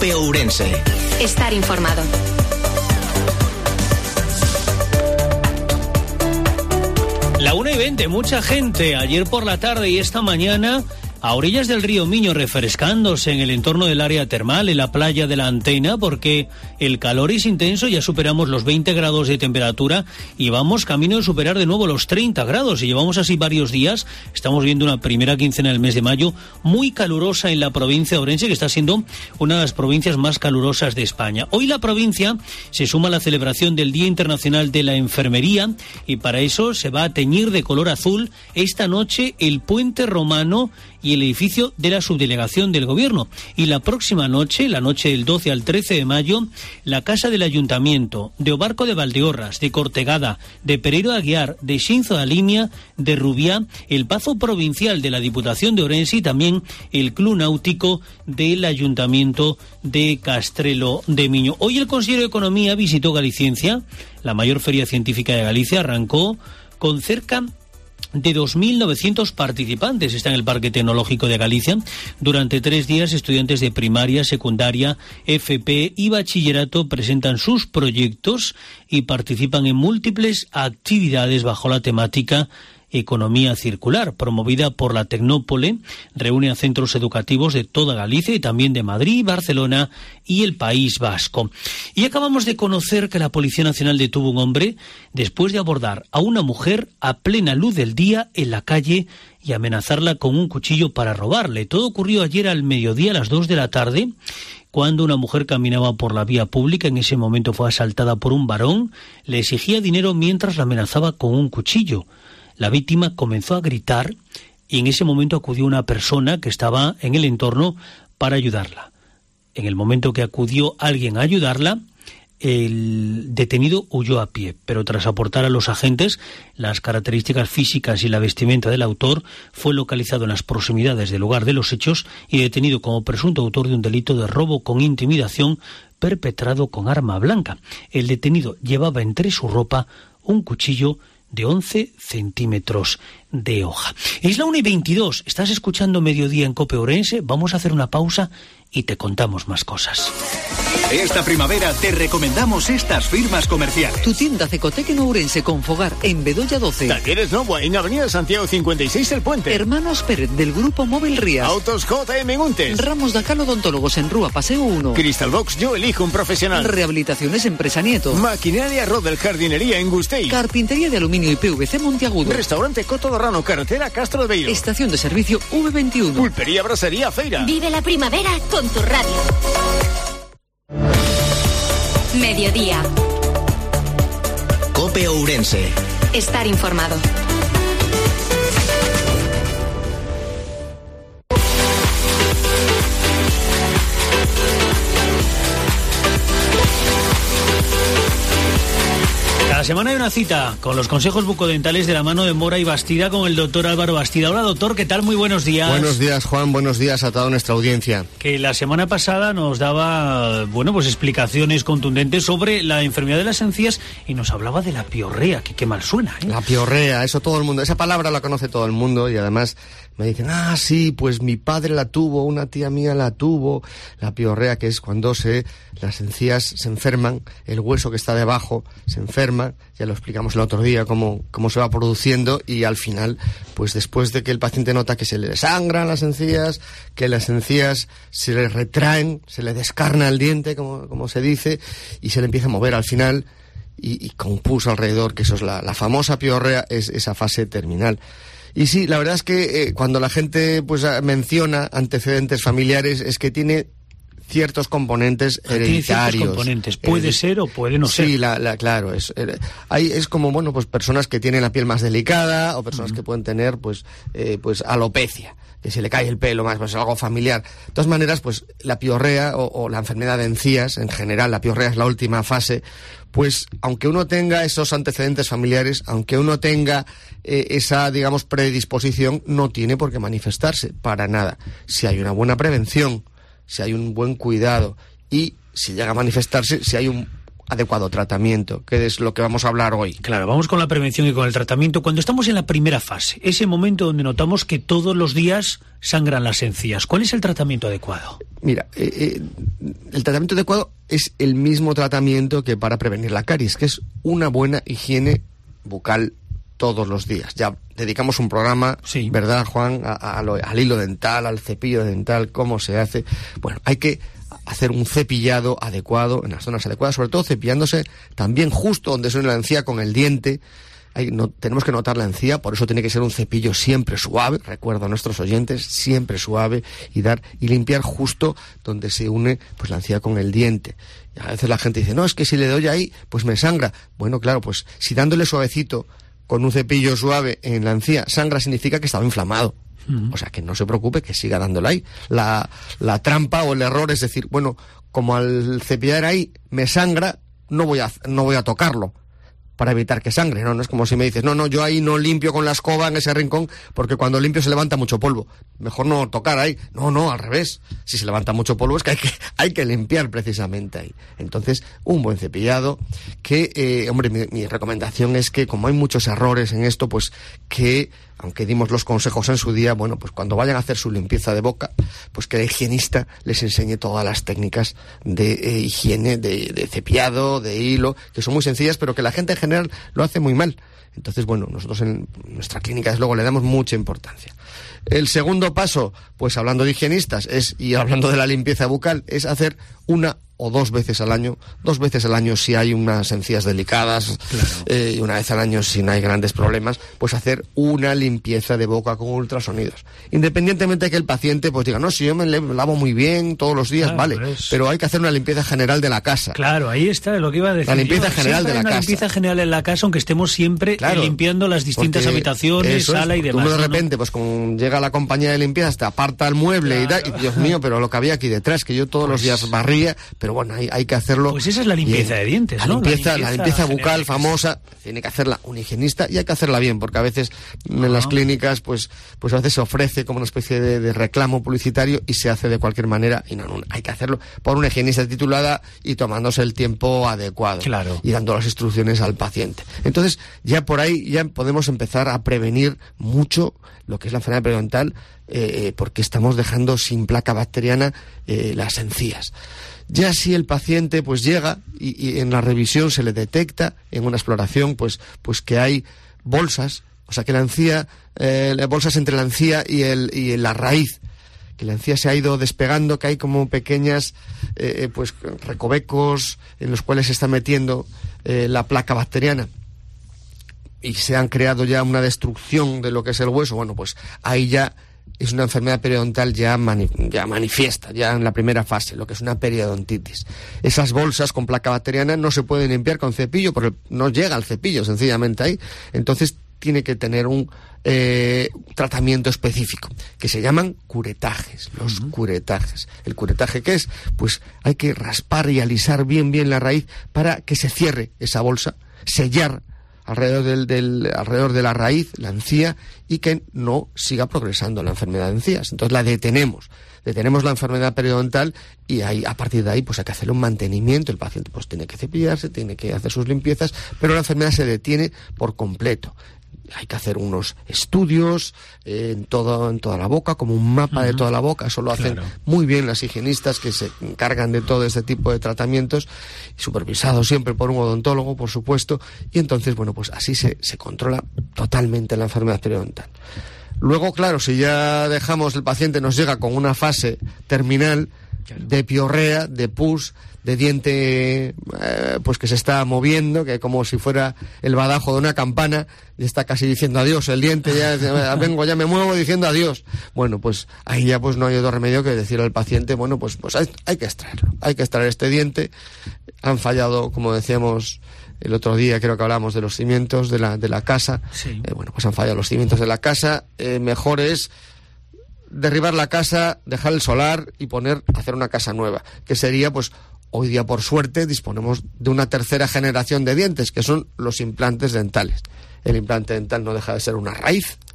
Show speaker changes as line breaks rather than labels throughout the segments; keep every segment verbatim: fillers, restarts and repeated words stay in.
COPE Ourense.
Estar informado.
La una y veinte, mucha gente ayer por la tarde y esta mañana a orillas del río Miño, refrescándose en el entorno del área termal, en la playa de la Antena, porque el calor es intenso, ya superamos los veinte grados de temperatura y vamos camino de superar de nuevo los treinta grados, y llevamos así varios días. Estamos viendo una primera quincena del mes de mayo muy calurosa en la provincia de Ourense, que está siendo una de las provincias más calurosas de España. Hoy la provincia se suma a la celebración del Día Internacional de la Enfermería, y para eso se va a teñir de color azul esta noche el puente romano y el edificio de la subdelegación del gobierno. Y la próxima noche, la noche del doce al trece de mayo, la casa del ayuntamiento de Obarco de Valdeorras, de Cortegada, de Pereiro de Aguiar, de Xinzo da Limia, de Rubiá, el Pazo Provincial de la Diputación de Ourense y también el Club Náutico del Ayuntamiento de Castrelo de Miño. Hoy el consejero de Economía visitó Galiciencia, la mayor feria científica de Galicia. Arrancó con cerca de dos mil novecientos participantes. Está en el Parque Tecnológico de Galicia. Durante tres días, estudiantes de primaria, secundaria, F P y bachillerato presentan sus proyectos y participan en múltiples actividades bajo la temática Economía Circular, promovida por la Tecnópole. Reúne a centros educativos de toda Galicia y también de Madrid, Barcelona y el País Vasco. Y acabamos de conocer que la Policía Nacional detuvo a un hombre después de abordar a una mujer a plena luz del día en la calle y amenazarla con un cuchillo para robarle. Todo ocurrió ayer al mediodía, a las dos de la tarde, cuando una mujer caminaba por la vía pública. En ese momento fue asaltada por un varón, le exigía dinero mientras la amenazaba con un cuchillo. La víctima comenzó a gritar y en ese momento acudió una persona que estaba en el entorno para ayudarla. En el momento que acudió alguien a ayudarla, el detenido huyó a pie, pero tras aportar a los agentes las características físicas y la vestimenta del autor, fue localizado en las proximidades del lugar de los hechos y detenido como presunto autor de un delito de robo con intimidación perpetrado con arma blanca. El detenido llevaba entre su ropa un cuchillo de once centímetros de hoja. Es la una y veintidós, estás escuchando Mediodía en COPE Ourense. Vamos a hacer una pausa y te contamos más cosas.
Esta primavera te recomendamos estas firmas comerciales.
Tu tienda Cecotec en Ourense con Fogar en Bedoya doce.
Talleres Novo en Avenida Santiago cincuenta y seis El Puente.
Hermanos Pérez del Grupo Móvil Rías.
Autos J M Untes.
Ramos Dacal Odontólogos en Rúa Paseo uno.
Crystal Box Yo Elijo un Profesional.
Rehabilitaciones Empresa Nieto.
Maquinaria Rodel Jardinería en Gustei.
Carpintería de Aluminio y P V C Monteagudo.
Restaurante Coto Dorrano, carretera Castro de Beiro.
Estación de servicio V veintiuno.
Pulpería Brasería Feira.
Vive la primavera con tu radio. Mediodía.
COPE Ourense.
Estar informado.
Cada semana hay una cita con los consejos bucodentales de la mano de Mora y Bastida con el doctor Álvaro Bastida. Hola doctor, ¿qué tal? Muy buenos días.
Buenos días Juan, buenos días a toda nuestra audiencia.
Que la semana pasada nos daba, bueno, pues explicaciones contundentes sobre la enfermedad de las encías y nos hablaba de la piorrea, que qué mal suena, ¿eh?
La piorrea, eso todo el mundo, esa palabra la conoce todo el mundo y además me dicen, ah, sí, pues mi padre la tuvo, una tía mía la tuvo. La piorrea, que es cuando se las encías se enferman, el hueso que está debajo se enferma, ya lo explicamos el otro día cómo, cómo se va produciendo y al final, pues después de que el paciente nota que se le desangran las encías, que las encías se le retraen, se le descarna el diente, como, como se dice, y se le empieza a mover al final y, y con pus alrededor, que eso es la, la famosa piorrea, es esa fase terminal. Y sí, la verdad es que eh, cuando la gente pues menciona antecedentes familiares es que tiene ciertos componentes hereditarios. Tiene ciertos
componentes, puede eh, ser o puede no
sí,
ser.
Sí, la, la, claro, es, eh, hay, es como, bueno, pues personas que tienen la piel más delicada o personas uh-huh. que pueden tener, pues, eh, pues alopecia, que se le cae el pelo más, pues algo familiar. De todas maneras, pues la piorrea o, o la enfermedad de encías, en general, la piorrea es la última fase, pues aunque uno tenga esos antecedentes familiares, aunque uno tenga eh, esa, digamos, predisposición, no tiene por qué manifestarse, para nada. Si hay una buena prevención, si hay un buen cuidado y si llega a manifestarse, si hay un adecuado tratamiento, que es lo que vamos a hablar hoy.
Claro, vamos con la prevención y con el tratamiento. Cuando estamos en la primera fase, ese momento donde notamos que todos los días sangran las encías, ¿cuál es el tratamiento adecuado?
Mira, eh, eh, el tratamiento adecuado es el mismo tratamiento que para prevenir la caries, que es una buena higiene bucal todos los días. Ya dedicamos un programa, sí, ¿verdad, Juan? A, a lo, al hilo dental, al cepillo dental, cómo se hace. Bueno, hay que hacer un cepillado adecuado en las zonas adecuadas, sobre todo cepillándose también justo donde se une la encía con el diente. Hay, no, tenemos que notar la encía, por eso tiene que ser un cepillo siempre suave, recuerdo a nuestros oyentes, siempre suave, y dar y limpiar justo donde se une pues la encía con el diente. Y a veces la gente dice, no, es que si le doy ahí, pues me sangra. Bueno, claro, pues si dándole suavecito con un cepillo suave en la encía sangra, significa que estaba inflamado. Uh-huh. O sea, que no se preocupe, que siga dándole ahí. La, la trampa o el error es decir, bueno, como al cepillar ahí me sangra, no voy a, no voy a tocarlo para evitar que sangre. No, no es como si me dices, no, no, yo ahí no limpio con la escoba en ese rincón porque cuando limpio se levanta mucho polvo. Mejor no tocar ahí. No, no, al revés. Si se levanta mucho polvo es que hay que, hay que limpiar precisamente ahí. Entonces, un buen cepillado que, eh, hombre, mi, mi recomendación es que como hay muchos errores en esto, pues que, aunque dimos los consejos en su día, bueno, pues cuando vayan a hacer su limpieza de boca, pues que el higienista les enseñe todas las técnicas de eh, higiene, de, de cepillado, de hilo, que son muy sencillas, pero que la gente en general lo hace muy mal. Entonces, bueno, nosotros en nuestra clínica, desde luego, le damos mucha importancia. El segundo paso, pues hablando de higienistas, es y hablando de la limpieza bucal, es hacer una o dos veces al año, dos veces al año si hay unas encías delicadas, claro, eh, y una vez al año si no hay grandes problemas, pues hacer una limpieza de boca con ultrasonidos. Independientemente de que el paciente pues diga, no, si yo me lavo muy bien todos los días, claro, vale, pero, pero hay que hacer una limpieza general de la casa.
Claro, ahí está lo que iba a decir.
La limpieza yo, general de la
una
casa.
La limpieza general en la casa, aunque estemos siempre claro, limpiando las distintas habitaciones, sala es, y demás.
Uno de repente,
¿no?
pues como llega la compañía de limpieza, te aparta el mueble, claro, y, da, y Dios mío, pero lo que había aquí detrás, que yo todos pues, los días barría, pero bueno, hay, hay que hacerlo.
Pues esa es la limpieza de dientes,
la
¿no?
Limpieza, la limpieza, la limpieza bucal
general.
famosa, tiene que hacerla un higienista y hay que hacerla bien, porque a veces en las clínicas, pues, pues a veces se ofrece como una especie de, de reclamo publicitario y se hace de cualquier manera, y no, no, hay que hacerlo por una higienista titulada y tomándose el tiempo adecuado.
Claro.
Y dando las instrucciones al paciente. Entonces, ya por ahí ya podemos empezar a prevenir mucho lo que es la enfermedad periodontal, eh, porque estamos dejando sin placa bacteriana eh, las encías. Ya si el paciente pues llega y, y en la revisión se le detecta en una exploración pues pues que hay bolsas, o sea que la encía, eh, bolsas entre la encía y el y la raíz, que la encía se ha ido despegando, que hay como pequeñas eh, pues recovecos en los cuales se está metiendo eh, la placa bacteriana y se han creado ya una destrucción de lo que es el hueso. Bueno, pues ahí ya es una enfermedad periodontal ya, mani, ya manifiesta, ya en la primera fase, lo que es una periodontitis. Esas bolsas con placa bacteriana no se pueden limpiar con cepillo porque no llega el cepillo sencillamente ahí. Entonces tiene que tener un eh, tratamiento específico, que se llaman curetajes, los uh-huh. curetajes. ¿El curetaje qué es? Pues hay que raspar y alisar bien bien la raíz para que se cierre esa bolsa, sellar alrededor del, del alrededor de la raíz, la encía, y que no siga progresando la enfermedad de encías. Entonces la detenemos, detenemos la enfermedad periodontal y ahí, a partir de ahí pues hay que hacer un mantenimiento. El paciente pues tiene que cepillarse, tiene que hacer sus limpiezas, pero la enfermedad se detiene por completo. Hay que hacer unos estudios eh, en, todo, en toda la boca, como un mapa uh-huh. de toda la boca. Eso lo hacen claro. muy bien las higienistas que se encargan de todo este tipo de tratamientos, supervisados siempre por un odontólogo, por supuesto, y entonces, bueno, pues así se, se controla totalmente la enfermedad periodontal. Luego, claro, si ya dejamos, el paciente nos llega con una fase terminal de piorrea, de pus, de diente eh, pues que se está moviendo, que como si fuera el badajo de una campana, y está casi diciendo adiós, el diente ya, ya vengo, ya me muevo diciendo adiós. Bueno, pues ahí ya pues no hay otro remedio que decirle al paciente, bueno, pues pues hay, hay que extraerlo, hay que extraer este diente. Han fallado, como decíamos el otro día, creo que hablamos de los cimientos de la, de la casa. Sí. Eh, bueno, pues han fallado los cimientos de la casa. Eh, mejor es derribar la casa, dejar el solar y poner, hacer una casa nueva, que sería pues hoy día, por suerte, disponemos de una tercera generación de dientes, que son los implantes dentales. El implante dental no deja de ser una raíz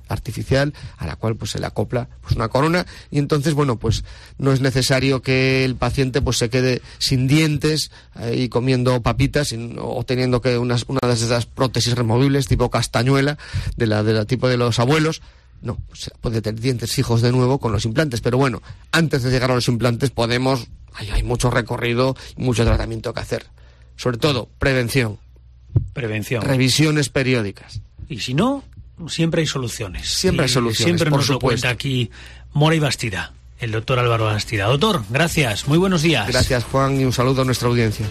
artificial a la cual pues se le acopla pues una corona, y entonces bueno pues no es necesario que el paciente pues se quede sin dientes eh, y comiendo papitas sino, o teniendo que unas una de esas prótesis removibles tipo castañuela de la de la tipo de los abuelos. No, pues puede tener dientes fijos de nuevo con los implantes, pero bueno, antes de llegar a los implantes podemos, hay, hay mucho recorrido y mucho tratamiento que hacer. Sobre todo, prevención.
Prevención.
Revisiones periódicas.
Y si no, siempre hay soluciones.
Siempre hay soluciones,
Siempre
por
nos
supuesto.
lo cuenta aquí Mora y Bastida, el doctor Álvaro Bastida. Doctor, gracias, muy buenos días.
Gracias, Juan, y un saludo a nuestra audiencia.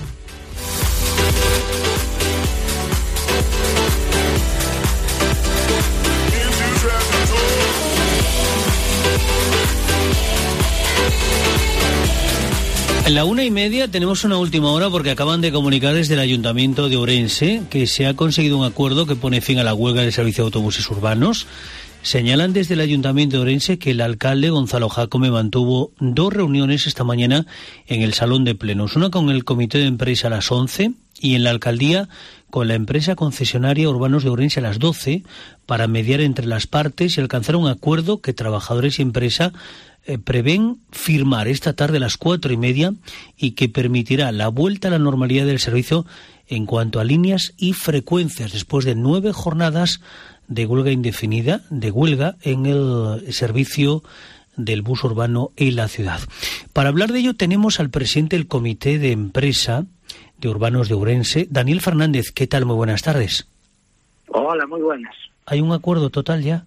En la una y media tenemos una última hora porque acaban de comunicar desde el Ayuntamiento de Ourense que se ha conseguido un acuerdo que pone fin a la huelga del servicio de autobuses urbanos. Señalan desde el Ayuntamiento de Ourense que el alcalde Gonzalo Jácome mantuvo dos reuniones esta mañana en el Salón de Plenos, una con el Comité de Empresa a las once y en la alcaldía con la empresa concesionaria Urbanos de Ourense a las doce para mediar entre las partes y alcanzar un acuerdo que trabajadores y empresa eh, prevén firmar esta tarde a las cuatro y media y que permitirá la vuelta a la normalidad del servicio en cuanto a líneas y frecuencias después de nueve jornadas de huelga indefinida, de huelga en el servicio del bus urbano en la ciudad. Para hablar de ello tenemos al presidente del Comité de Empresa de Urbanos de Ourense, Daniel Fernández. ¿Qué tal? Muy buenas tardes.
Hola, muy buenas.
¿Hay un acuerdo total ya?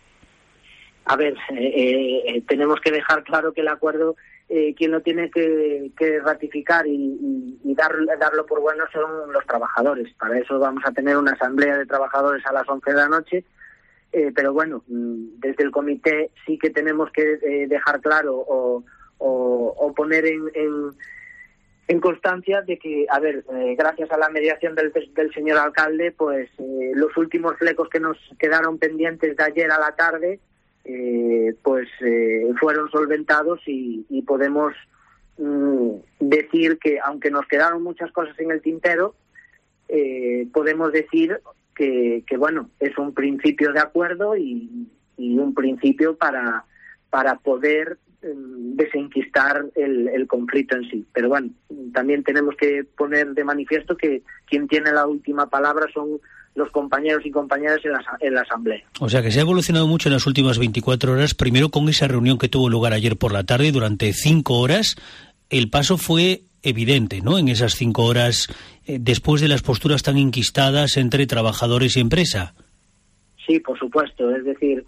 A ver, eh, eh, tenemos que dejar claro que el acuerdo, eh, quien lo tiene que, que ratificar y, y, y dar, darlo por bueno son los trabajadores. Para eso vamos a tener una asamblea de trabajadores a las once de la noche, eh, pero bueno, desde el comité sí que tenemos que eh, dejar claro o, o, o poner en, en, en constancia de que, a ver, eh, gracias a la mediación del, del señor alcalde, pues eh, los últimos flecos que nos quedaron pendientes de ayer a la tarde, Eh, pues eh, fueron solventados y, y podemos mm, decir que aunque nos quedaron muchas cosas en el tintero, eh, podemos decir que, que bueno, es un principio de acuerdo y, y un principio para, para poder eh, desenquistar el, el conflicto en sí. Pero bueno, también tenemos que poner de manifiesto que quien tiene la última palabra son los compañeros y compañeras en la, en la asamblea.
O sea que se ha evolucionado mucho en las últimas veinticuatro horas, primero con esa reunión que tuvo lugar ayer por la tarde durante cinco horas. El paso fue evidente, ¿no?, en esas cinco horas, eh, después de las posturas tan inquistadas entre trabajadores y empresa.
Sí, por supuesto, es decir,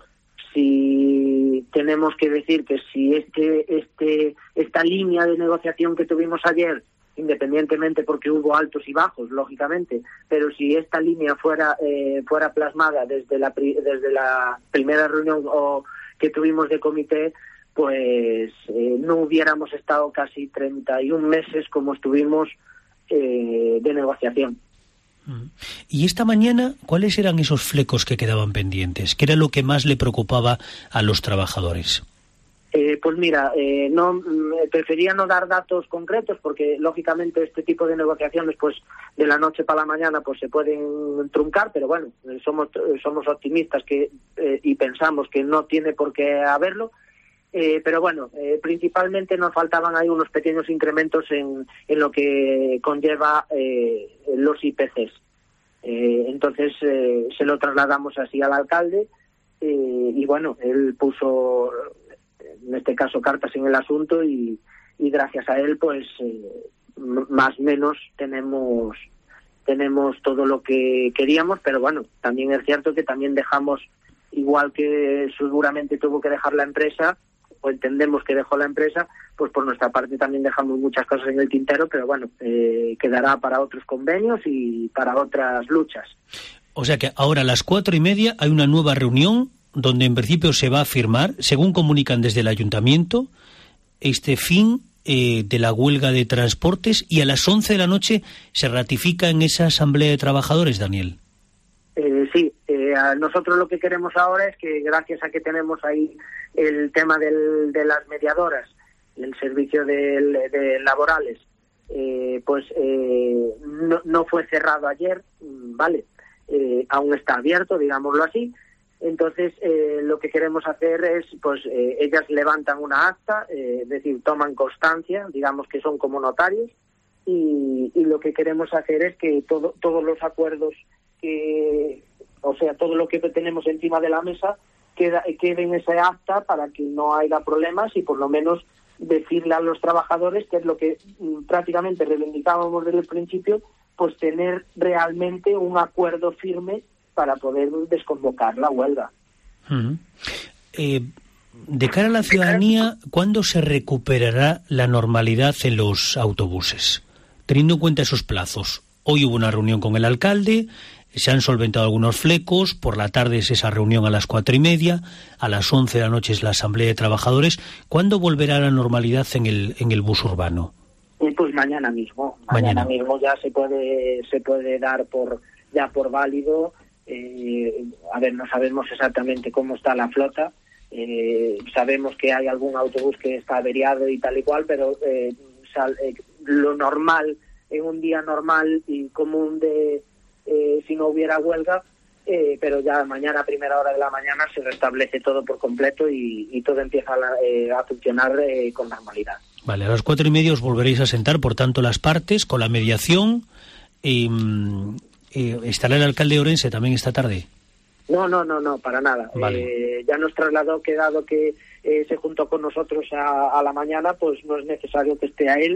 si tenemos que decir que si este, este, esta línea de negociación que tuvimos ayer, independientemente porque hubo altos y bajos, lógicamente, pero si esta línea fuera eh, fuera plasmada desde la desde la primera reunión o que tuvimos de comité, pues eh, no hubiéramos estado casi treinta y un meses como estuvimos eh, de negociación.
Y esta mañana, ¿cuáles eran esos flecos que quedaban pendientes? ¿Qué era lo que más le preocupaba a los trabajadores?
Eh, pues mira, eh, no eh, prefería no dar datos concretos porque lógicamente este tipo de negociaciones pues de la noche para la mañana pues se pueden truncar, pero bueno, eh, somos somos optimistas que eh, y pensamos que no tiene por qué haberlo, eh, pero bueno, eh, principalmente nos faltaban ahí unos pequeños incrementos en, en lo que conlleva eh, los I P Cs. Eh, entonces eh, se lo trasladamos así al alcalde eh, y bueno, él puso en este caso cartas en el asunto y, y gracias a él pues eh, más o menos tenemos tenemos todo lo que queríamos, pero bueno, también es cierto que también dejamos, igual que seguramente tuvo que dejar la empresa o entendemos que dejó la empresa, pues por nuestra parte también dejamos muchas cosas en el tintero, pero bueno, eh, quedará para otros convenios y para otras luchas.
O sea que ahora a las cuatro y media hay una nueva reunión donde en principio se va a firmar, según comunican desde el ayuntamiento, este fin eh, de la huelga de transportes, y a las once de la noche se ratifica en esa asamblea de trabajadores, Daniel.
Eh, sí, eh, a nosotros lo que queremos ahora es que gracias a que tenemos ahí el tema del, de las mediadoras, el servicio de, de laborales, eh, pues eh, no, no fue cerrado ayer, vale, eh, aún está abierto, digámoslo así. Entonces, eh, lo que queremos hacer es, pues, eh, ellas levantan una acta, eh, es decir, toman constancia, digamos que son como notarios, y, y lo que queremos hacer es que todo, todos los acuerdos, que, o sea, todo lo que tenemos encima de la mesa, queda, quede en ese acta para que no haya problemas y por lo menos decirle a los trabajadores, que es lo que mm, prácticamente reivindicábamos desde el principio, pues tener realmente un acuerdo firme para poder desconvocar la huelga.
Uh-huh. Eh, de cara a la ciudadanía, ¿cuándo se recuperará la normalidad en los autobuses? Teniendo en cuenta esos plazos. Hoy hubo una reunión con el alcalde, se han solventado algunos flecos, por la tarde es esa reunión a las cuatro y media, a las once de la noche es la asamblea de trabajadores. ¿Cuándo volverá la normalidad en el, en el bus urbano?
Eh, pues mañana mismo. Mañana, mañana mismo ya se puede, se puede dar por ya por válido. Eh, a ver, no sabemos exactamente cómo está la flota, eh, sabemos que hay algún autobús que está averiado y tal y cual, pero eh, sal, eh, lo normal, en un día normal y común de eh, si no hubiera huelga, eh, pero ya mañana a primera hora de la mañana se restablece todo por completo y, y todo empieza a, eh, a funcionar eh, con normalidad.
Vale, a las cuatro y media os volveréis a sentar, por tanto, las partes, con la mediación. Eh, Eh, ¿Estará el alcalde de Orense también esta tarde?
No, no, no, no, para nada.
Vale.
Eh, ya nos trasladó que dado que eh, se juntó con nosotros a, a la mañana, pues no es necesario que esté a él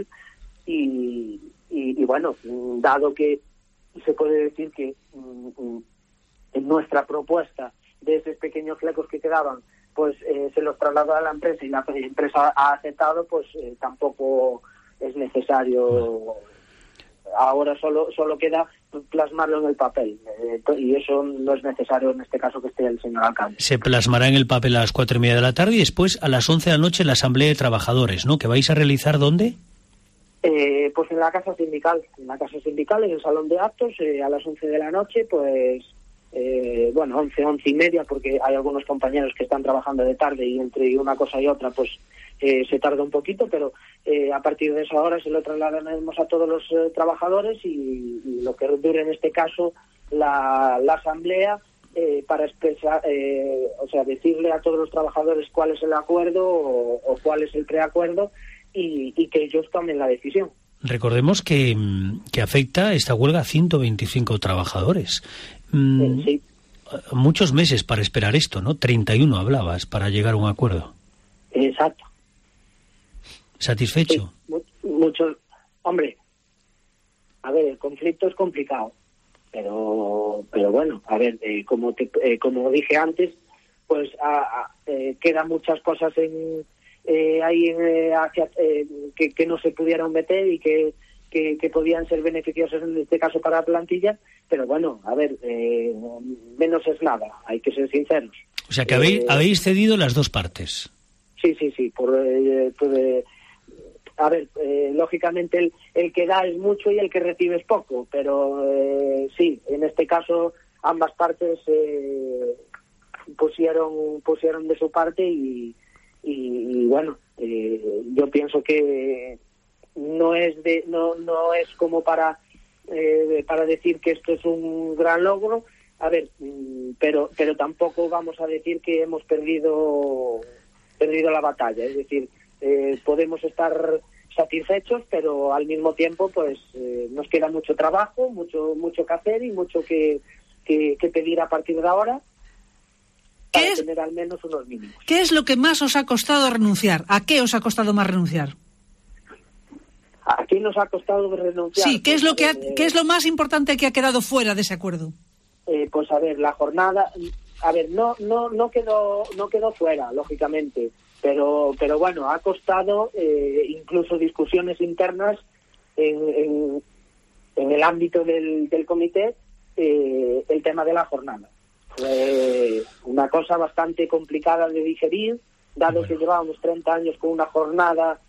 y, y, y bueno, dado que se puede decir que mm, en nuestra propuesta de esos pequeños flecos que quedaban, pues eh, se los trasladó a la empresa y la empresa ha aceptado, pues eh, tampoco es necesario... Vale. Ahora solo solo queda plasmarlo en el papel eh, y eso no es necesario en este caso que esté el señor alcalde.
Se plasmará en el papel a las cuatro y media de la tarde y después a las once de la noche la asamblea de trabajadores, ¿no? ¿Que vais a realizar dónde?
Eh, pues en la casa sindical, en la casa sindical, en el salón de actos, eh, a las once de la noche, pues eh, bueno, once, once y media, porque hay algunos compañeros que están trabajando de tarde y entre una cosa y otra, pues Eh, se tarda un poquito, pero eh, a partir de esa hora se lo trasladaremos a todos los eh, trabajadores y, y lo que dure en este caso la, la asamblea eh, para expresar, eh, o sea, decirle a todos los trabajadores cuál es el acuerdo o, o cuál es el preacuerdo y, y que ellos tomen la decisión.
Recordemos que, que afecta esta huelga a ciento veinticinco trabajadores. Mm,
eh, sí.
Muchos meses para esperar esto, ¿no? treinta y uno hablabas para llegar a un acuerdo.
Exacto.
¿Satisfecho?
Sí, mucho, hombre, a ver, el conflicto es complicado, pero pero bueno, a ver, eh, como te, eh, como dije antes, pues a, a, eh, quedan muchas cosas en eh, ahí eh, hacia, eh, que, que no se pudieron meter y que, que, que podían ser beneficiosas en este caso para la plantilla, pero bueno, a ver, eh, menos es nada, hay que ser sinceros.
O sea que habéis,
eh,
habéis cedido las dos partes.
Sí, sí, sí, por... Eh, por eh, A ver, eh, lógicamente el, el que da es mucho y el que recibe es poco, pero eh, sí, en este caso ambas partes eh, pusieron pusieron de su parte y, y, y bueno, eh, yo pienso que no es de no no es como para eh, para decir que esto es un gran logro, a ver, pero pero tampoco vamos a decir que hemos perdido perdido la batalla, es decir, Eh, podemos estar satisfechos, pero al mismo tiempo pues eh, nos queda mucho trabajo, mucho mucho que hacer y mucho que, que, que pedir a partir de ahora para
¿Qué es,
tener al menos unos mínimos.
¿Qué es lo que más os ha costado renunciar? ¿A qué os ha costado más renunciar?
¿A qué nos ha costado renunciar?
Sí, ¿qué es lo que ha,
eh,
qué es lo más importante que ha quedado fuera de ese acuerdo?
Eh, pues a ver, la jornada, a ver, no no no quedó no quedó fuera, lógicamente. Pero, pero bueno, ha costado eh, incluso discusiones internas en, en, en el ámbito del, del comité eh, el tema de la jornada. Fue una cosa bastante complicada de digerir, dado bueno. que llevábamos treinta años con una jornada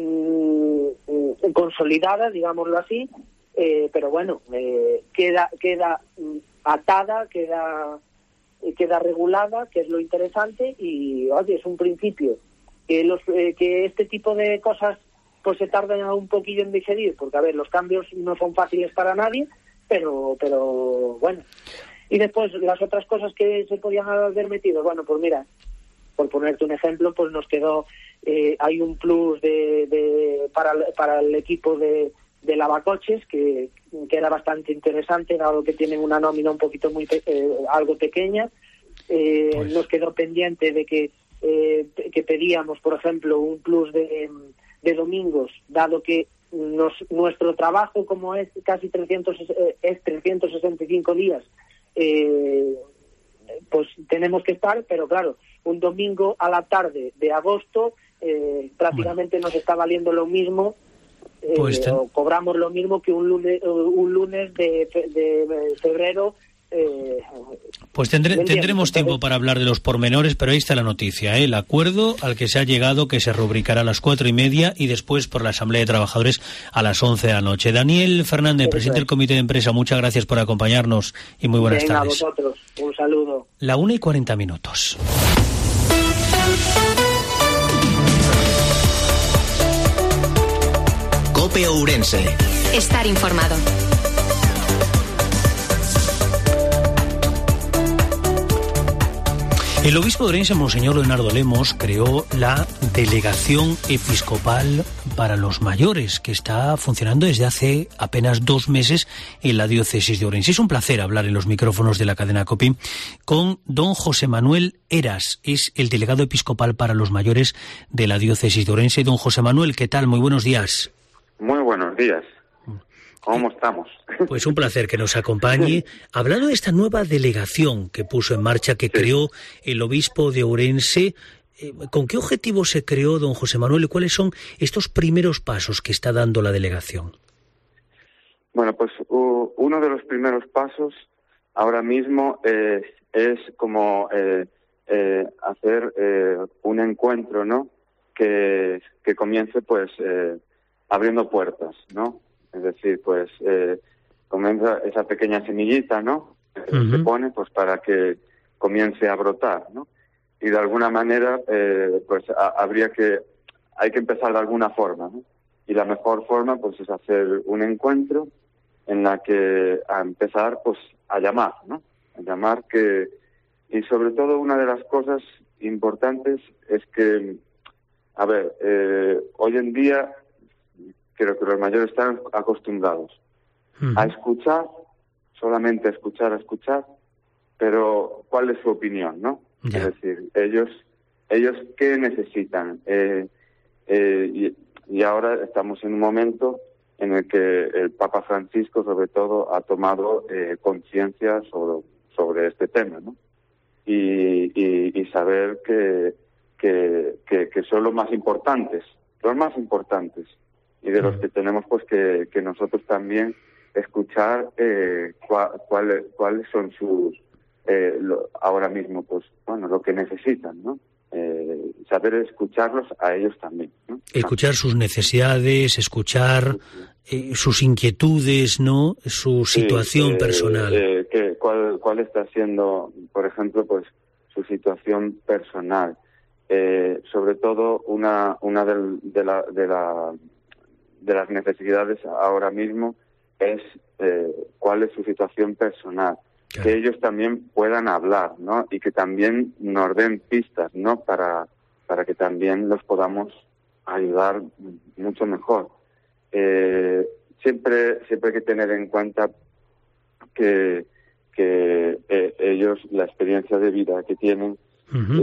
mmm, consolidada, digámoslo así, eh, pero bueno, eh, queda, queda atada, queda... queda regulada, que es lo interesante, y oye, es un principio que los eh, que este tipo de cosas pues se tardan un poquillo en digerir, porque a ver, los cambios no son fáciles para nadie, pero pero bueno, Y después, las otras cosas que se podían haber metido, bueno, pues mira, por ponerte un ejemplo, pues nos quedó, eh, hay un plus de, de para, para el equipo de, de lavacoches que, que era bastante interesante, dado que tienen una nómina un poquito muy eh, algo pequeña. Eh, pues... Nos quedó pendiente de que, eh, que pedíamos, por ejemplo, un plus de, de domingos, dado que nos, nuestro trabajo, como es casi trescientos, eh, es trescientos sesenta y cinco días, eh, pues tenemos que estar, pero claro, un domingo a la tarde de agosto eh, prácticamente bueno. nos está valiendo lo mismo, eh, pues ten... o cobramos lo mismo que un lunes, un lunes de, de febrero. Eh,
pues tendré, tendremos tiempo para hablar de los pormenores, pero ahí está la noticia, ¿eh? El acuerdo al que se ha llegado, que se rubricará a las cuatro y media y después por la Asamblea de Trabajadores a las once de la noche. Daniel Fernández, sí, presidente del Comité de Empresa, muchas gracias por acompañarnos y muy buenas
Venga,
tardes.
A vosotros, un saludo.
La una y cuarenta minutos.
COPE Ourense.
Estar informado.
El obispo de Ourense, Monseñor Leonardo Lemos, creó la Delegación Episcopal para los Mayores, que está funcionando desde hace apenas dos meses en la diócesis de Ourense. Es un placer hablar en los micrófonos de la cadena COPE con don José Manuel Eras, es el delegado episcopal para los mayores de la diócesis de Ourense. Don José Manuel, ¿qué tal? Muy buenos días.
Muy buenos días. ¿Cómo estamos?
Pues un placer que nos acompañe. Hablando de esta nueva delegación que puso en marcha, que sí. creó el obispo de Ourense, ¿con qué objetivo se creó, don José Manuel, y cuáles son estos primeros pasos que está dando la delegación?
Bueno, pues uh, uno de los primeros pasos ahora mismo eh, es como eh, eh, hacer eh, un encuentro, ¿no? Que, que comience, pues, eh, abriendo puertas, ¿no? Es decir, pues eh, comienza esa pequeña semillita, ¿no? Que uh-huh. se pone, pues, para que comience a brotar, ¿no? Y de alguna manera, eh, pues, a, habría que, hay que empezar de alguna forma, ¿no? Y la mejor forma, pues, es hacer un encuentro en la que a empezar, pues, a llamar, ¿no? A llamar que, y sobre todo una de las cosas importantes es que, a ver, eh, hoy en día creo que los mayores están acostumbrados uh-huh. a escuchar, solamente a escuchar, a escuchar, pero ¿cuál es su opinión, no? Yeah. Es decir, ellos, ellos ¿qué necesitan? Eh, eh, y, y ahora estamos en un momento en el que el Papa Francisco, sobre todo, ha tomado eh, conciencia sobre, sobre este tema, ¿no? Y, y, y saber que, que, que, que son los más importantes, los más importantes, y de los que tenemos pues que, que nosotros también escuchar eh, cuáles cuál, cuáles son sus eh, lo, ahora mismo pues bueno lo que necesitan, ¿no? Eh, saber escucharlos a ellos también, ¿no?
Escuchar sus necesidades, escuchar eh, sus inquietudes, ¿no? Su situación sí, eh, personal.
Eh, que, cuál, cuál está siendo, por ejemplo, pues su situación personal. Eh, sobre todo una una del, de la de la de las necesidades ahora mismo es eh, cuál es su situación personal, claro. Que ellos también puedan hablar, ¿no? Y que también nos den pistas, ¿no? Para para que también los podamos ayudar mucho mejor. Eh, siempre siempre hay que tener en cuenta que que eh, ellos, la experiencia de vida que tienen uh-huh.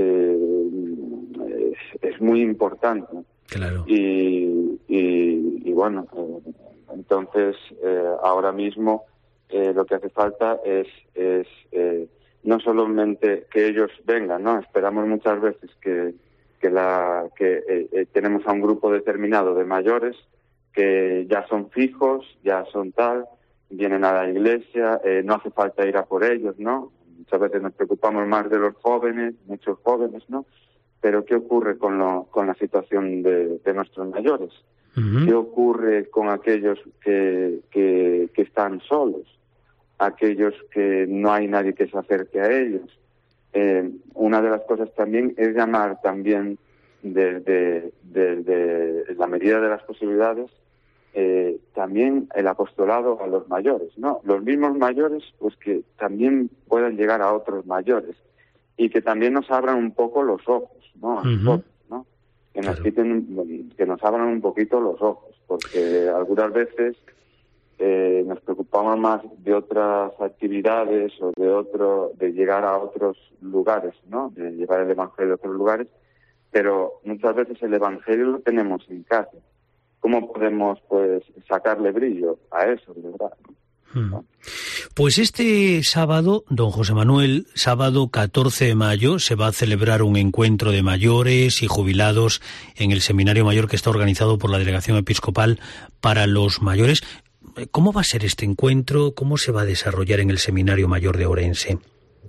eh, es, es muy importante.
Claro.
Y, y, y bueno, eh, entonces eh, ahora mismo eh, lo que hace falta es, es eh, no solamente que ellos vengan, ¿no? Esperamos muchas veces que que la que eh, eh, tenemos a un grupo determinado de mayores que ya son fijos, ya son tal, vienen a la iglesia, eh, no hace falta ir a por ellos, ¿no? Muchas veces nos preocupamos más de los jóvenes, muchos jóvenes, ¿no? Pero ¿qué ocurre con, lo, con la situación de, de nuestros mayores? Uh-huh. ¿Qué ocurre con aquellos que, que, que están solos? Aquellos que no hay nadie que se acerque a ellos. Eh, una de las cosas también es llamar también desde de, de, de la medida de las posibilidades eh, también el apostolado a los mayores, ¿no? Los mismos mayores, pues que también puedan llegar a otros mayores y que también nos abran un poco los ojos, ¿no? A
Uh-huh.
nosotros, ¿no? Que nos
Claro.
quiten, que nos abran un poquito los ojos, porque algunas veces eh, nos preocupamos más de otras actividades o de otro, de llegar a otros lugares, ¿no? De llevar el evangelio a otros lugares, pero muchas veces el evangelio lo tenemos en casa. ¿Cómo podemos, pues, sacarle brillo a eso, de verdad?
Hmm. Pues este sábado, don José Manuel, sábado catorce de mayo, se va a celebrar un encuentro de mayores y jubilados en el Seminario Mayor que está organizado por la Delegación Episcopal para los Mayores. ¿Cómo va a ser este encuentro? ¿Cómo se va a desarrollar en el Seminario Mayor de Orense?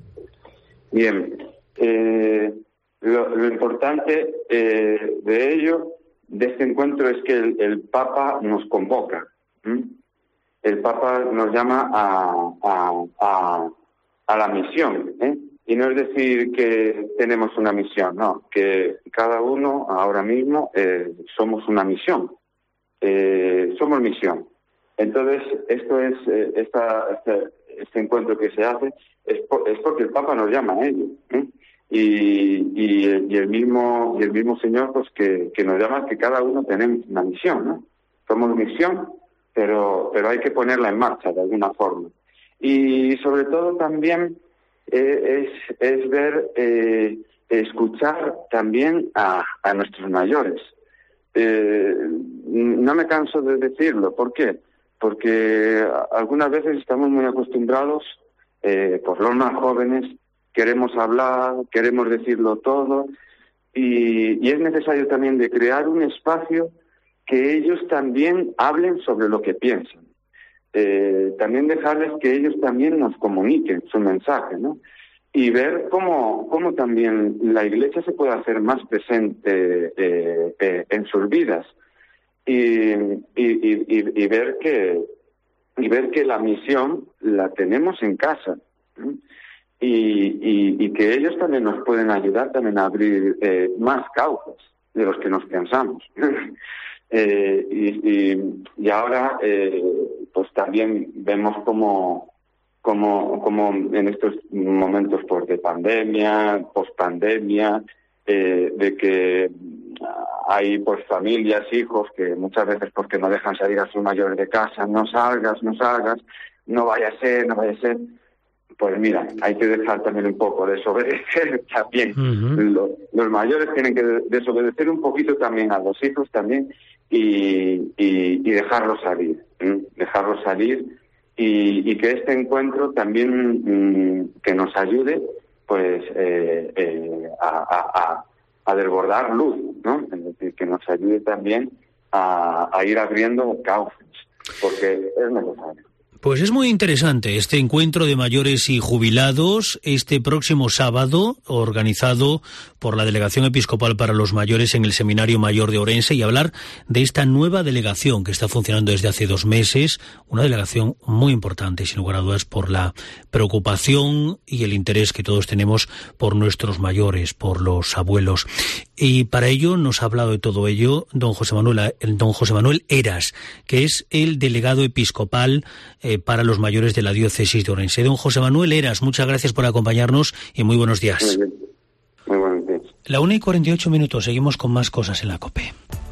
Bien, eh, lo, lo importante eh, de ello, de este encuentro, es que el, el Papa nos convoca. ¿m? El Papa nos llama a, a, a, a la misión, ¿eh? Y no es decir que tenemos una misión, no, que cada uno ahora mismo eh, somos una misión, eh, somos misión. Entonces, esto es eh, esta, este, este encuentro que se hace es, por, es porque el Papa nos llama a ello, ¿eh? y, y, y el mismo y el mismo Señor, pues que, que nos llama, que cada uno tenemos una misión, ¿no? Somos misión, pero pero hay que ponerla en marcha de alguna forma. Y sobre todo también eh, es es ver, eh, escuchar también a, a nuestros mayores. Eh, no me canso de decirlo. ¿Por qué? Porque algunas veces estamos muy acostumbrados, eh, pues los más jóvenes, queremos hablar, queremos decirlo todo, y, y es necesario también de crear un espacio que ellos también hablen sobre lo que piensan. Eh, también dejarles que ellos también nos comuniquen su mensaje, ¿no? Y ver cómo, cómo también la Iglesia se puede hacer más presente eh, eh, en sus vidas. Y, y, y, y ver que y ver que la misión la tenemos en casa, ¿eh? y, y, y que ellos también nos pueden ayudar también a abrir eh, más cauces de los que nos pensamos. eh, y, y, y ahora eh, pues también vemos como como como en estos momentos pues de pandemia, pospandemia, eh, de que hay pues familias, hijos que muchas veces porque no dejan salir a sus mayores de casa, no salgas, no salgas, no vaya a ser, no vaya a ser. Pues mira, hay que dejar también un poco de desobedecer también. Uh-huh. Los, los mayores tienen que desobedecer un poquito también a los hijos también y, y, y dejarlos salir, ¿eh? dejarlos salir y, y que este encuentro también mmm, que nos ayude pues eh, eh, a, a, a a desbordar luz, ¿no? Es decir, que nos ayude también a, a ir abriendo cauces, porque es necesario.
Pues es muy interesante este encuentro de mayores y jubilados este próximo sábado, organizado por la Delegación Episcopal para los Mayores en el Seminario Mayor de Orense, y hablar de esta nueva delegación que está funcionando desde hace dos meses, una delegación muy importante, sin lugar a dudas, por la preocupación y el interés que todos tenemos por nuestros mayores, por los abuelos. Y para ello nos ha hablado de todo ello don José Manuel, don José Manuel Heras, que es el delegado episcopal eh, para los mayores de la diócesis de Orense. Don José Manuel Heras, muchas gracias por acompañarnos y muy buenos días.
Muy bien. Muy buenos días.
La una y cuarenta y ocho minutos, seguimos con más cosas en la COPE.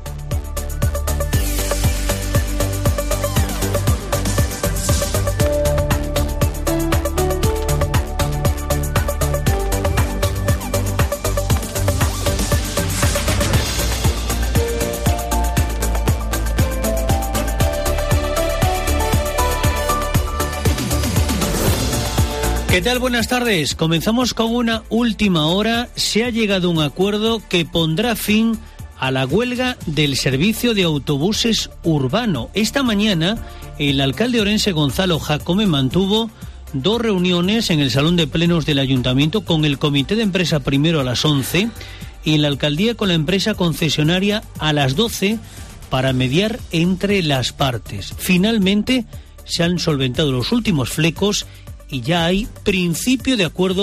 ¿Qué tal? Buenas tardes. Comenzamos con una última hora. Se ha llegado a un acuerdo que pondrá fin a la huelga del servicio de autobuses urbano. Esta mañana, el alcalde orense Gonzalo Jacome mantuvo dos reuniones en el Salón de Plenos del Ayuntamiento con el Comité de Empresa primero a las once y en la alcaldía con la empresa concesionaria a las doce para mediar entre las partes. Finalmente, se han solventado los últimos flecos y ya hay principio de acuerdo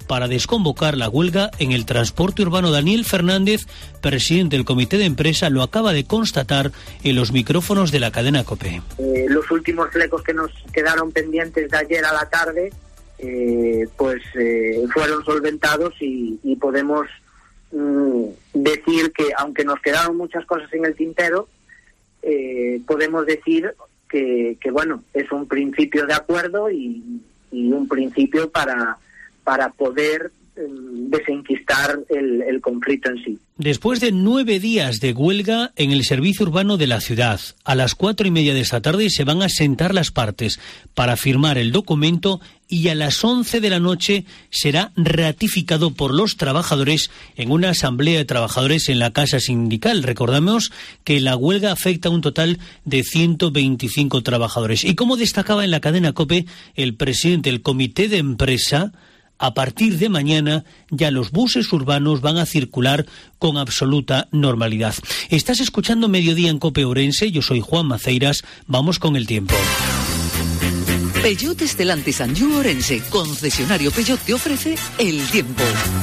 para desconvocar la huelga en el transporte urbano. Daniel Fernández, presidente del comité de empresa, lo acaba de constatar en los micrófonos de la cadena COPE.
Eh, los últimos flecos que nos quedaron pendientes de ayer a la tarde, eh, pues eh, fueron solventados y, y podemos mm, decir que, aunque nos quedaron muchas cosas en el tintero, eh, podemos decir que, que, bueno, es un principio de acuerdo y, y un principio para, para poder desenquistar el, el conflicto en sí.
Después de nueve días de huelga en el servicio urbano de la ciudad, a las cuatro y media de esta tarde se van a sentar las partes para firmar el documento y a las once de la noche será ratificado por los trabajadores en una asamblea de trabajadores en la casa sindical. Recordamos que la huelga afecta a un total de ciento veinticinco trabajadores. Y como destacaba en la cadena COPE el presidente del comité de empresa, a partir de mañana ya los buses urbanos van a circular con absoluta normalidad. Estás escuchando Mediodía en COPE Ourense, yo soy Juan Maceiras, vamos con el tiempo.
Peugeot Stellantis Anjou Ourense, concesionario Peugeot, te ofrece el tiempo.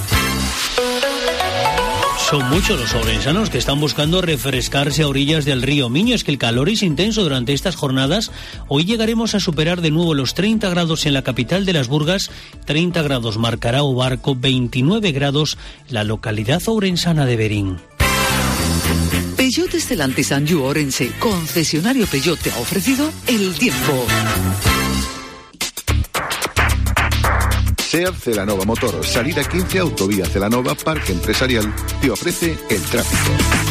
Son muchos los ourensanos que están buscando refrescarse a orillas del río Miño. Es que el calor es intenso durante estas jornadas. Hoy llegaremos a superar de nuevo los treinta grados en la capital de las Burgas, treinta grados marcará o Barco, veintinueve grados la localidad ourensana de Berín.
Peugeot Stellantis Anjou Ourense, concesionario Peugeot, te ha ofrecido el tiempo.
SEAT Celanova Motor, salida quince, autovía Celanova, Parque Empresarial, te ofrece el tráfico.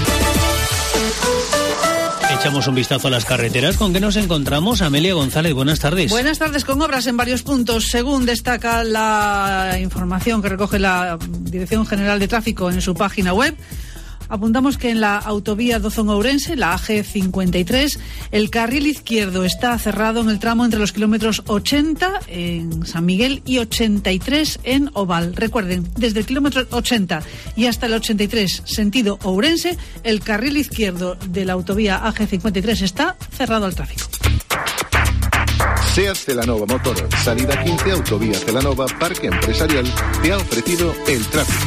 Echamos un vistazo a las carreteras. ¿Con qué nos encontramos? Amelia González, buenas tardes.
Buenas tardes, con obras en varios puntos. Según destaca la información que recoge la Dirección General de Tráfico en su página web, apuntamos que en la autovía Dozón-Ourense, la A G cincuenta y tres, el carril izquierdo está cerrado en el tramo entre los kilómetros ochenta en San Miguel y ochenta y tres en Oval. Recuerden, desde el kilómetro ochenta y hasta el ochenta y tres, sentido Ourense, el carril izquierdo de la autovía A G cincuenta y tres está cerrado al tráfico.
SEAT Celanova Motor, salida quince, autovía Celanova, Parque Empresarial, te ha ofrecido el tráfico.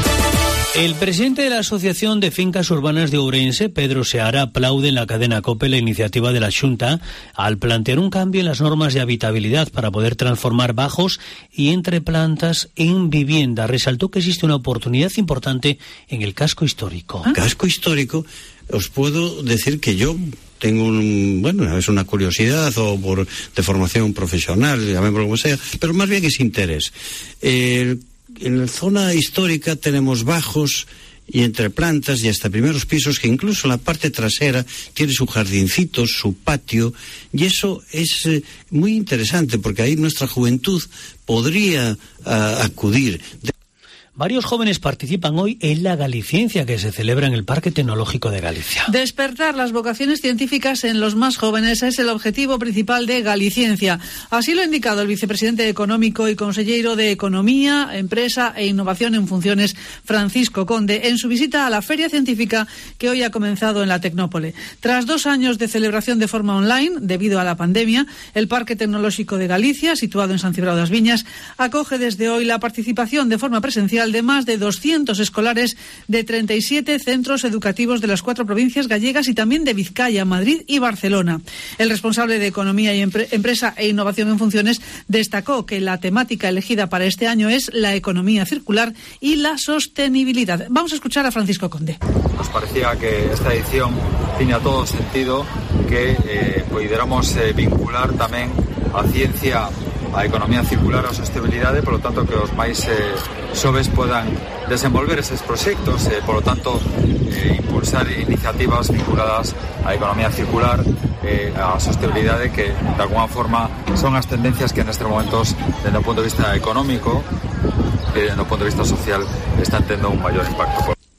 El presidente de la Asociación de Fincas Urbanas de Ourense, Pedro Seara, aplaude en la cadena COPE la iniciativa de la Xunta al plantear un cambio en las normas de habitabilidad para poder transformar bajos y entreplantas en vivienda. Resaltó que existe una oportunidad importante en el casco histórico.
¿Ah? Casco histórico, os puedo decir que yo tengo un, bueno, es una curiosidad o por de formación profesional, llamémoslo como sea, pero más bien es interés. Eh, En la zona histórica tenemos bajos y entre plantas y hasta primeros pisos que incluso la parte trasera tiene su jardincito, su patio, y eso es eh, muy interesante porque ahí nuestra juventud podría uh, acudir. De
Varios jóvenes participan hoy en la Galiciencia, que se celebra en el Parque Tecnológico de Galicia.
Despertar las vocaciones científicas en los más jóvenes es el objetivo principal de Galiciencia. Así lo ha indicado el vicepresidente económico y consejero de Economía, Empresa e Innovación en funciones, Francisco Conde, en su visita a la Feria Científica que hoy ha comenzado en la Tecnópole. Tras dos años de celebración de forma online, debido a la pandemia, el Parque Tecnológico de Galicia, situado en San Cibrao das Viñas, acoge desde hoy la participación de forma presencial de más de doscientos escolares de treinta y siete centros educativos de las cuatro provincias gallegas y también de Vizcaya, Madrid y Barcelona. El responsable de Economía y Empre- Empresa e Innovación en Funciones destacó que la temática elegida para este año es la economía circular y la sostenibilidad. Vamos a escuchar a Francisco Conde.
Nos parecía que esta edición tenía todo sentido que eh, pudiéramos eh, vincular tamén a ciencia, a economía circular, a sostenibilidade, por lo tanto que os máis eh, xoves podan desenvolver eses proxectos, eh, por lo tanto eh, impulsar iniciativas vinculadas á economía circular, eh, a sostenibilidade, que de alguna forma son as tendencias que nestes momentos, desde o punto de vista económico e desde o punto de vista social, están tendo un maior impacto.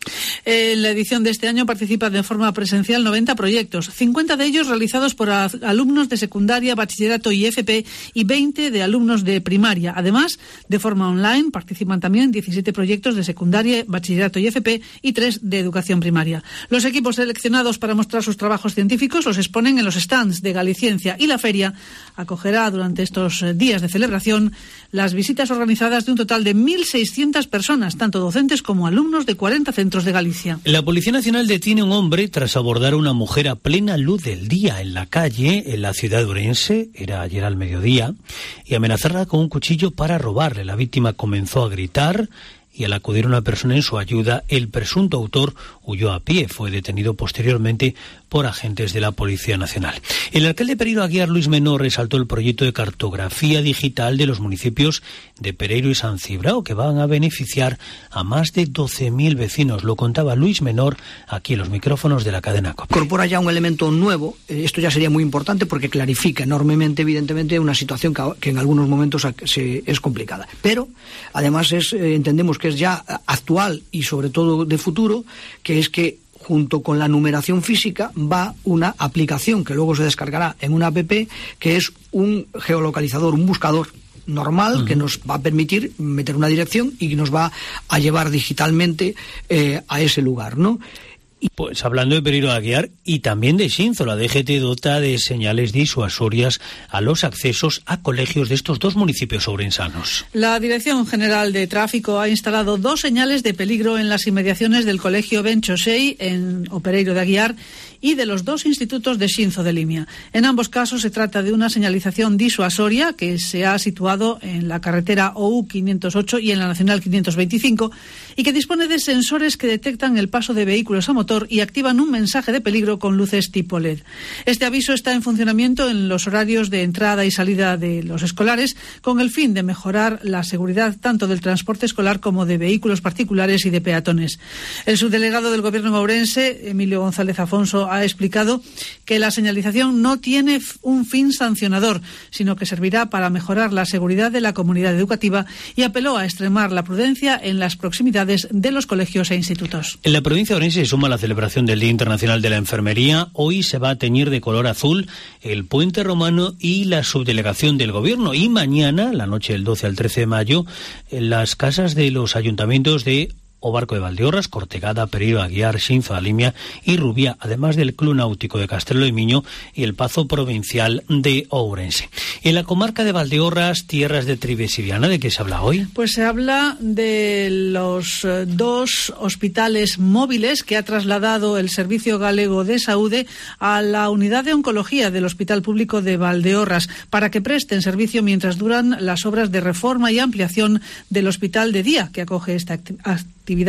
En la edición de este año participan de forma presencial noventa proyectos, cincuenta de ellos realizados por a, alumnos de secundaria, bachillerato y F P y veinte de alumnos de primaria. Además, de forma online participan también diecisiete proyectos de secundaria, bachillerato y F P y tres de educación primaria. Los equipos seleccionados para mostrar sus trabajos científicos los exponen en los stands de Galiciencia, y la feria acogerá durante estos días de celebración las visitas organizadas de un total de mil seiscientas personas, tanto docentes como alumnos de cuarenta centros de Galicia.
La Policía Nacional detiene a un hombre tras abordar a una mujer a plena luz del día en la calle, en la ciudad de Ourense, era ayer al mediodía, y amenazarla con un cuchillo para robarle. La víctima comenzó a gritar y al acudir una persona en su ayuda, el presunto autor huyó a pie. Fue detenido posteriormente por agentes de la Policía Nacional. El alcalde de Pereiro Aguiar, Luis Menor, resaltó el proyecto de cartografía digital de los municipios de Pereiro y San Cibrao, que van a beneficiar a más de doce mil vecinos. Lo contaba Luis Menor aquí en los micrófonos de la cadena COPE.
Incorpora ya un elemento nuevo. Esto ya sería muy importante porque clarifica enormemente, evidentemente, una situación que, que en algunos momentos se, es complicada. Pero, además, es, eh, entendemos que es ya actual y sobre todo de futuro, que es que junto con la numeración física va una aplicación que luego se descargará en una app, que es un geolocalizador, un buscador normal, uh-huh, que nos va a permitir meter una dirección y nos va a llevar digitalmente eh, a ese lugar, ¿no?
Pues hablando de Pereiro Aguiar y también de Xinzo, la D G T dota de señales disuasorias a los accesos a colegios de estos dos municipios ourensanos.
La Dirección General de Tráfico ha instalado dos señales de peligro en las inmediaciones del Colegio Ben Chosei en o Pereiro de Aguiar y de los dos institutos de Xinzo de Limia. En ambos casos se trata de una señalización disuasoria que se ha situado en la carretera O U quinientos ocho y en la Nacional quinientos veinticinco y que dispone de sensores que detectan el paso de vehículos a motor y activan un mensaje de peligro con luces tipo L E D. Este aviso está en funcionamiento en los horarios de entrada y salida de los escolares con el fin de mejorar la seguridad tanto del transporte escolar como de vehículos particulares y de peatones. El subdelegado del Gobierno en Ourense, Emilio González Afonso, ha explicado que la señalización no tiene un fin sancionador, sino que servirá para mejorar la seguridad de la comunidad educativa y apeló a extremar la prudencia en las proximidades de los colegios e institutos.
En la provincia de Ourense se suma la celebración del Día Internacional de la Enfermería. Hoy se va a teñir de color azul el Puente Romano y la subdelegación del Gobierno. Y mañana, la noche del doce al trece de mayo, en las casas de los ayuntamientos de o Barco de Valdeorras, Cortegada, Pereiro Aguiar, Xinzo, Alimia y Rubía, además del Club Náutico de Castrelo de Miño y el Pazo Provincial de Ourense. En la comarca de Valdeorras, tierras de Trives y Viana, ¿de qué se habla hoy?
Pues se habla de los eh, dos hospitales móviles que ha trasladado el Servicio Galego de Saúde a la unidad de oncología del Hospital Público de Valdeorras para que presten servicio mientras duran las obras de reforma y ampliación del Hospital de Día que acoge esta actividad.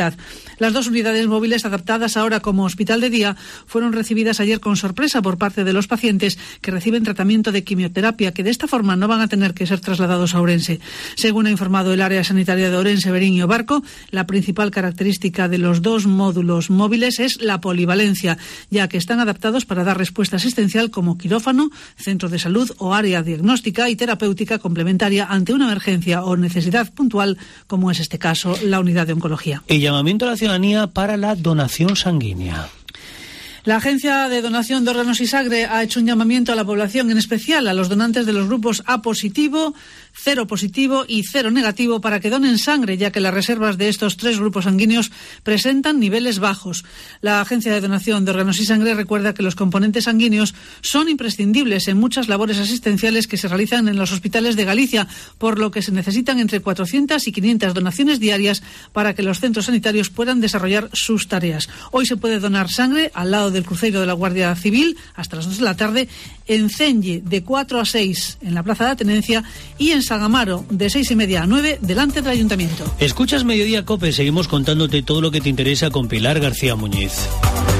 Las dos unidades móviles adaptadas ahora como hospital de día fueron recibidas ayer con sorpresa por parte de los pacientes que reciben tratamiento de quimioterapia, que de esta forma no van a tener que ser trasladados a Ourense. Según ha informado el área sanitaria de Ourense, Verín y O Barco, la principal característica de los dos módulos móviles es la polivalencia, ya que están adaptados para dar respuesta asistencial como quirófano, centro de salud o área diagnóstica y terapéutica complementaria ante una emergencia o necesidad puntual, como es este caso, la unidad de oncología.
El llamamiento a la ciudadanía para la donación sanguínea.
La Agencia de Donación de Órganos y Sangre ha hecho un llamamiento a la población, en especial a los donantes de los grupos A positivo, cero positivo y cero negativo, para que donen sangre, ya que las reservas de estos tres grupos sanguíneos presentan niveles bajos. La Agencia de Donación de Órganos y Sangre recuerda que los componentes sanguíneos son imprescindibles en muchas labores asistenciales que se realizan en los hospitales de Galicia, por lo que se necesitan entre cuatrocientas y quinientas donaciones diarias para que los centros sanitarios puedan desarrollar sus tareas. Hoy se puede donar sangre al lado del cruceiro de la Guardia Civil hasta las dos de la tarde, en Celle de cuatro a seis en la Plaza de la Tenencia y en San Amaro de seis y media a nueve delante del Ayuntamiento.
Escuchas Mediodía COPE, seguimos contándote todo lo que te interesa con Pilar García Muñiz.